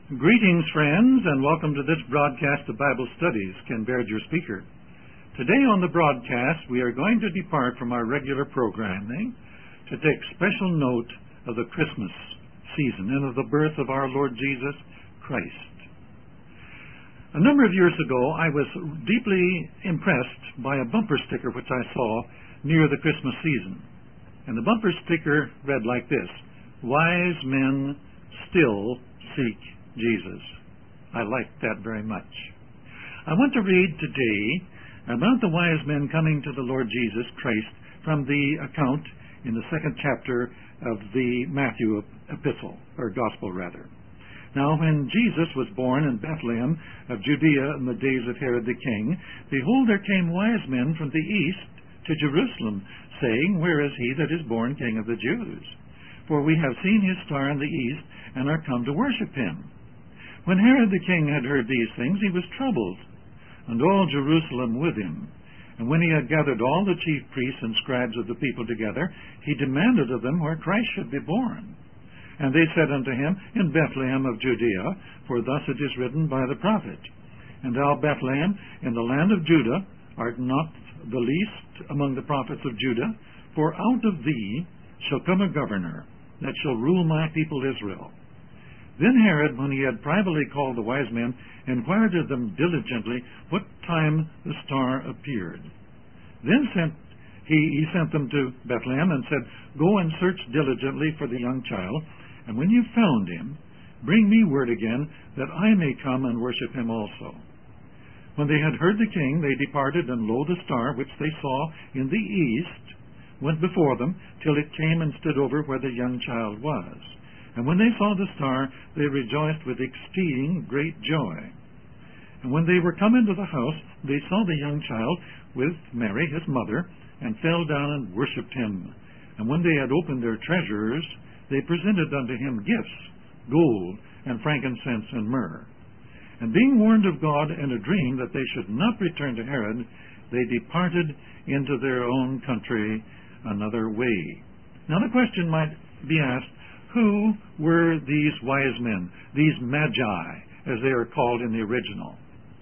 Greetings, friends, and welcome to this broadcast of Bible Studies. Ken Baird, your speaker. Today on the broadcast, we are going to depart from our regular programming to take special note of the Christmas season and of the birth of our Lord Jesus Christ. A number of years ago, I was deeply impressed by a bumper sticker which I saw near the Christmas season. And the bumper sticker read like this: "Wise men still seek Jesus." I like that very much. I want to read today about the wise men coming to the Lord Jesus Christ from the account in the second chapter of the Matthew epistle, or gospel rather. Now when Jesus was born in Bethlehem of Judea in the days of Herod the king, behold, there came wise men from the east to Jerusalem, saying, "Where is he that is born King of the Jews? For we have seen his star in the east, and are come to worship him." When Herod the king had heard these things, he was troubled, and all Jerusalem with him. And when he had gathered all the chief priests and scribes of the people together, he demanded of them where Christ should be born. And they said unto him, "In Bethlehem of Judea, for thus it is written by the prophet, And thou, Bethlehem, in the land of Judah, art not the least among the prophets of Judah, for out of thee shall come a governor, that shall rule my people Israel." Then Herod, when he had privately called the wise men, inquired of them diligently what time the star appeared. Then he sent them to Bethlehem, and said, "Go and search diligently for the young child, and when you found him, bring me word again, that I may come and worship him also." When they had heard the king, they departed, and lo, the star which they saw in the east went before them, till it came and stood over where the young child was. And when they saw the star, they rejoiced with exceeding great joy. And when they were come into the house, they saw the young child with Mary his mother, and fell down and worshipped him. And when they had opened their treasures, they presented unto him gifts, gold, and frankincense, and myrrh. And being warned of God in a dream that they should not return to Herod, they departed into their own country another way. Now the question might be asked, who were these wise men, these magi, as they are called in the original?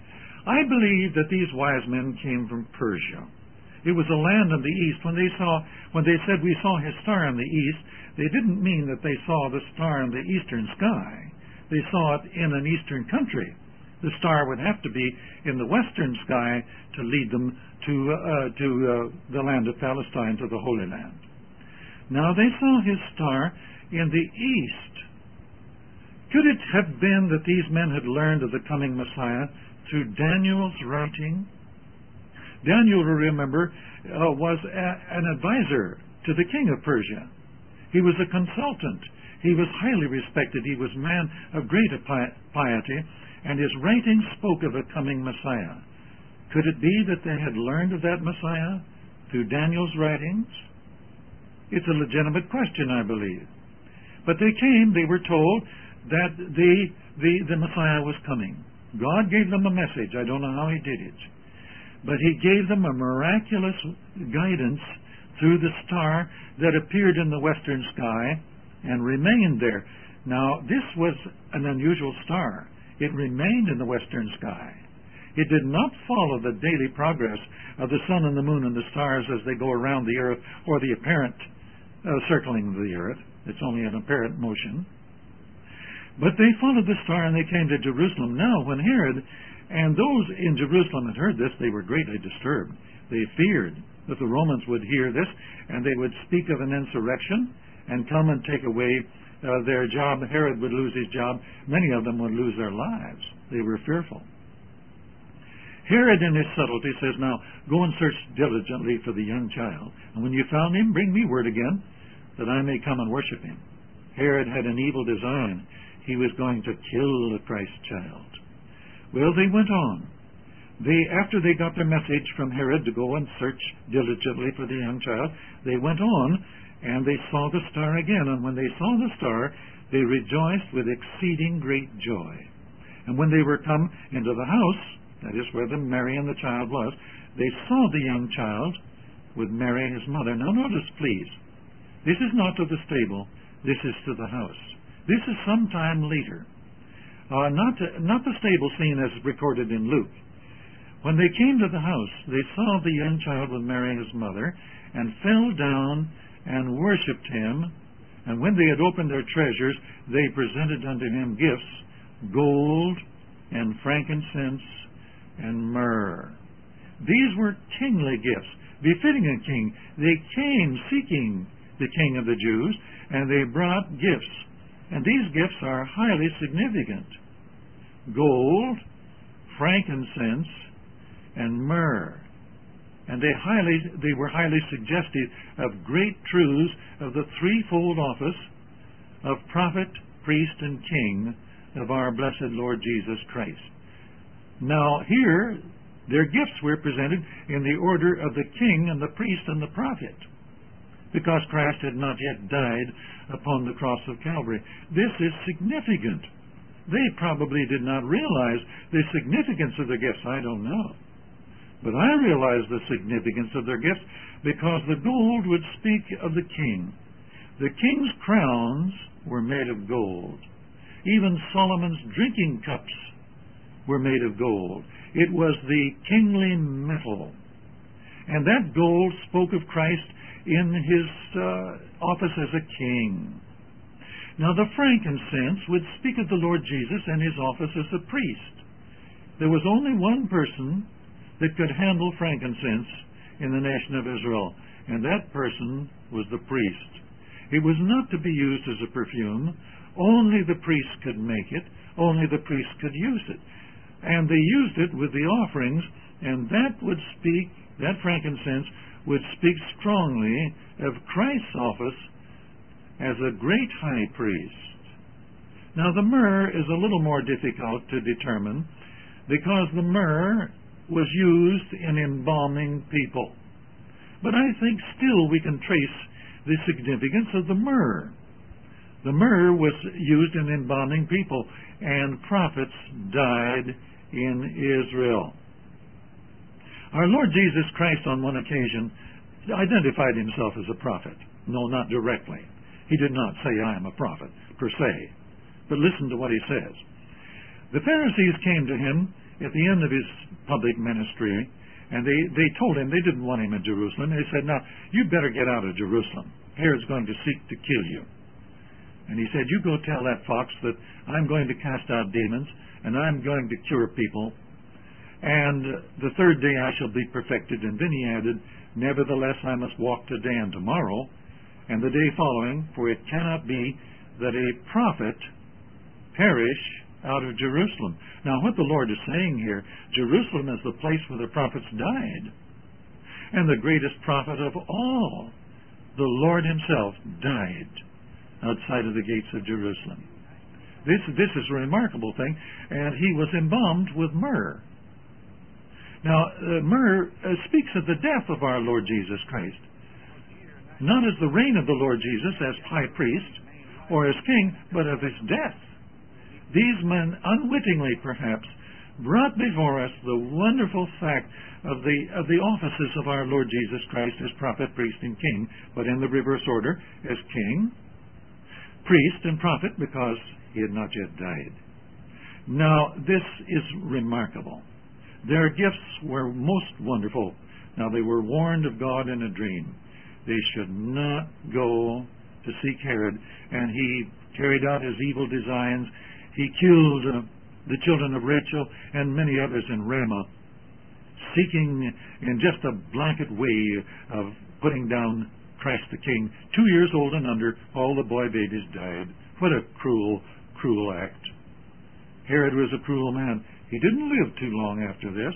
I believe that these wise men came from Persia. It was a land in the east. When they said, "We saw his star in the east," they didn't mean that they saw the star in the eastern sky. They saw it in an eastern country. The star would have to be in the western sky to lead them to the land of Palestine, to the Holy Land. Now they saw his star in the east. Could it have been that these men had learned of the coming Messiah through Daniel's writing? Daniel, remember, was an advisor to the king of Persia. He was a consultant. He was highly respected. He was a man of great piety, and his writings spoke of a coming Messiah. Could it be that they had learned of that Messiah through Daniel's writings? It's a legitimate question, I believe. But they were told that the Messiah was coming. God gave them a message. I don't know how he did it. But he gave them a miraculous guidance through the star that appeared in the western sky and remained there. Now, this was an unusual star. It remained in the western sky. It did not follow the daily progress of the sun and the moon and the stars as they go around the earth, or the apparent circling of the earth. It's only an apparent motion. But they followed the star, and they came to Jerusalem. Now, when Herod and those in Jerusalem had heard this, they were greatly disturbed. They feared that the Romans would hear this, and they would speak of an insurrection and come and take away their job. Herod would lose his job. Many of them would lose their lives. They were fearful. Herod, in his subtlety, says, "Now, go and search diligently for the young child, and when you found him, bring me word again, that I may come and worship him." Herod had an evil design. He was going to kill the Christ child. Well, they went on. After they got their message from Herod to go and search diligently for the young child, they went on, and they saw the star again. And when they saw the star, they rejoiced with exceeding great joy. And when they were come into the house, that is where Mary and the child was, they saw the young child with Mary his mother. Now notice, please, this is not to the stable, this is to the house. This is some time later. Not the stable scene as recorded in Luke. When they came to the house, they saw the young child with Mary his mother, and fell down and worshipped him. And when they had opened their treasures, they presented unto him gifts, gold and frankincense and myrrh. These were kingly gifts, befitting a king. They came seeking the King of the Jews, and they brought gifts. And these gifts are highly significant. Gold, frankincense, and myrrh. And they were highly suggestive of great truths of the threefold office of prophet, priest, and king of our blessed Lord Jesus Christ. Now here, their gifts were presented in the order of the king and the priest and the prophet, because Christ had not yet died upon the cross of Calvary. This is significant. They probably did not realize the significance of the gifts. I don't know. But I realize the significance of their gifts because the gold would speak of the king. The king's crowns were made of gold. Even Solomon's drinking cups were made of gold. It was the kingly metal. And that gold spoke of Christ in his office as a king. Now the frankincense would speak of the Lord Jesus and his office as a priest. There was only one person that could handle frankincense in the nation of Israel, and that person was the priest. It was not to be used as a perfume. Only the priest could make it. Only the priest could use it. And they used it with the offerings, and that frankincense would speak strongly of Christ's office as a great high priest. Now the myrrh is a little more difficult to determine because the myrrh was used in embalming people. But I think still we can trace the significance of the myrrh. The myrrh was used in embalming people, and prophets died in Israel. Our Lord Jesus Christ on one occasion identified himself as a prophet. No, not directly. He did not say, I am a prophet, per se. But listen to what he says. The Pharisees came to him at the end of his public ministry, and they told him they didn't want him in Jerusalem. They said, now, you better get out of Jerusalem. Herod's going to seek to kill you. And he said, you go tell that fox that I'm going to cast out demons, and I'm going to cure people, and the third day I shall be perfected. And then he added, nevertheless I must walk today and tomorrow, and the day following, for it cannot be that a prophet perish out of Jerusalem. Now what the Lord is saying here, Jerusalem is the place where the prophets died. And the greatest prophet of all, the Lord himself, died outside of the gates of Jerusalem. This is a remarkable thing, and he was embalmed with myrrh. Now, myrrh speaks of the death of our Lord Jesus Christ. Not as the reign of the Lord Jesus as high priest or as king, but of his death. These men, unwittingly perhaps, brought before us the wonderful fact of the offices of our Lord Jesus Christ as prophet, priest, and king, but in the reverse order, as king, priest, and prophet, because he had not yet died. Now, this is remarkable. Their gifts were most wonderful. Now, they were warned of God in a dream. They should not go to seek Herod, and he carried out his evil designs. He killed the children of Rachel and many others in Ramah, seeking in just a blanket way of putting down Christ the King. 2 years old and under, all the boy babies died. What a cruel, cruel act. Herod was a cruel man. He didn't live too long after this.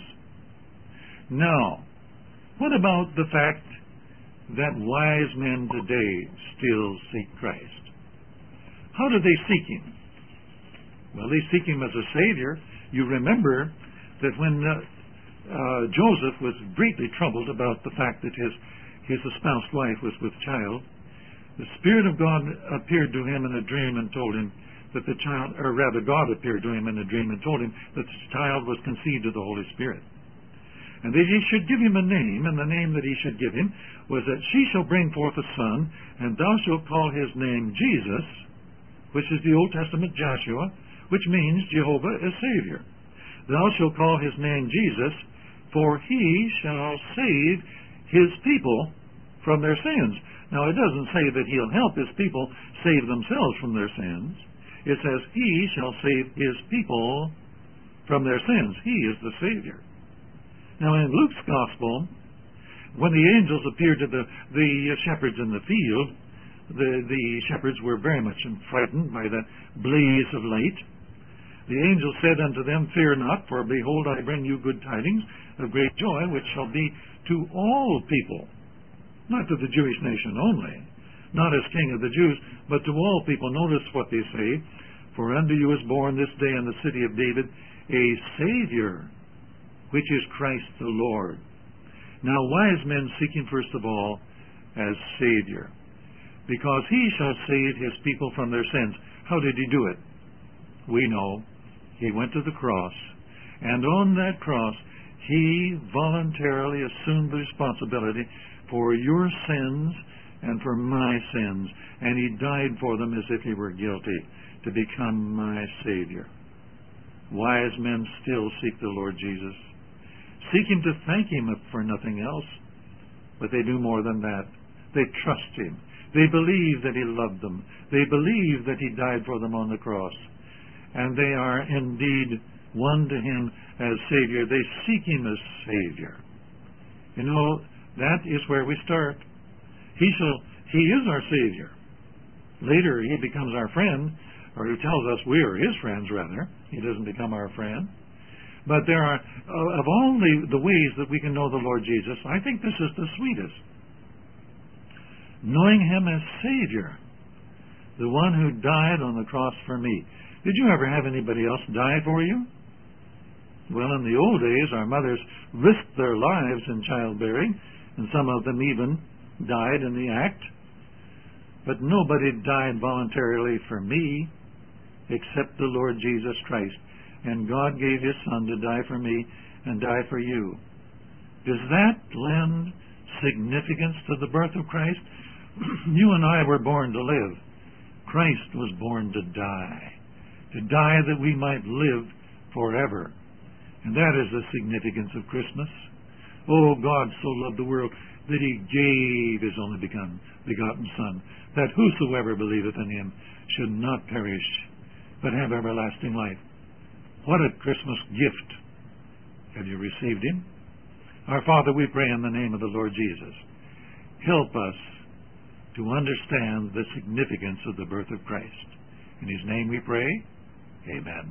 Now, what about the fact that wise men today still seek Christ? How do they seek him? Well, they seek him as a Savior. You remember that when Joseph was greatly troubled about the fact that his espoused wife was with child, the Spirit of God appeared to him in a dream and told him that the child, or rather God appeared to him in a dream and told him that the child was conceived of the Holy Spirit. And that he should give him a name, and the name that he should give him was that she shall bring forth a son, and thou shalt call his name Jesus, which is the Old Testament Joshua, which means Jehovah is Savior. Thou shalt call his name Jesus, for he shall save his people from their sins. Now, it doesn't say that he'll help his people save themselves from their sins. It says he shall save his people from their sins. He is the Savior. Now, in Luke's Gospel, when the angels appeared to the shepherds in the field, the shepherds were very much frightened by that blaze of light. The angel said unto them, Fear not, for behold, I bring you good tidings of great joy, which shall be to all people, not to the Jewish nation only, not as King of the Jews, but to all people. Notice what they say, For unto you is born this day in the city of David a Savior, which is Christ the Lord. Now wise men seek him first of all as Savior, because he shall save his people from their sins. How did he do it? We know. He went to the cross, and on that cross he voluntarily assumed the responsibility for your sins and for my sins, and he died for them as if he were guilty, to become my Savior. Wise men still seek the Lord Jesus. Seek him to thank him for nothing else, but they do more than that. They trust him. They believe that he loved them. They believe that he died for them on the cross. And they are indeed one to him as Savior. They seek him as Savior. You know, that is where we start. He is our Savior. Later, he becomes our friend, or he tells us we are his friends, rather. He doesn't become our friend. But there are, of all the ways that we can know the Lord Jesus, I think this is the sweetest. Knowing him as Savior, the one who died on the cross for me. Did you ever have anybody else die for you? Well, in the old days, our mothers risked their lives in childbearing, and some of them even died in the act. But nobody died voluntarily for me except the Lord Jesus Christ. And God gave his Son to die for me and die for you. Does that lend significance to the birth of Christ? You and I were born to live. Christ was born to die that we might live forever. And that is the significance of Christmas. Oh, God so loved the world that he gave his only begotten Son, that whosoever believeth in him should not perish, but have everlasting life. What a Christmas gift. Have you received him? Our Father, we pray in the name of the Lord Jesus. Help us to understand the significance of the birth of Christ. In his name we pray. Amen.